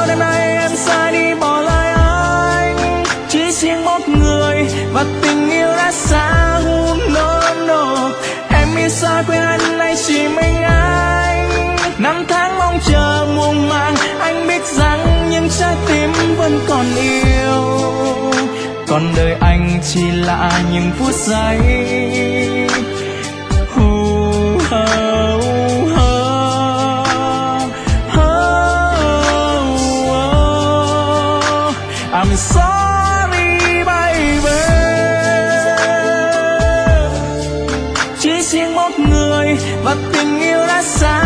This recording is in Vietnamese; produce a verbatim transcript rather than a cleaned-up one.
đêm nay em sai đi bỏ lại anh, chỉ riêng một người và tình yêu đã xa. No no, em biết xa quên anh nay chỉ mình anh. Năm tháng mong chờ muộn màng, anh biết rằng nhưng trái tim vẫn còn yêu. Còn đời anh chỉ là những phút giây. Uh, uh, uh, uh, uh. I'm sorry baby. Chỉ riêng một người và tình yêu đã xa.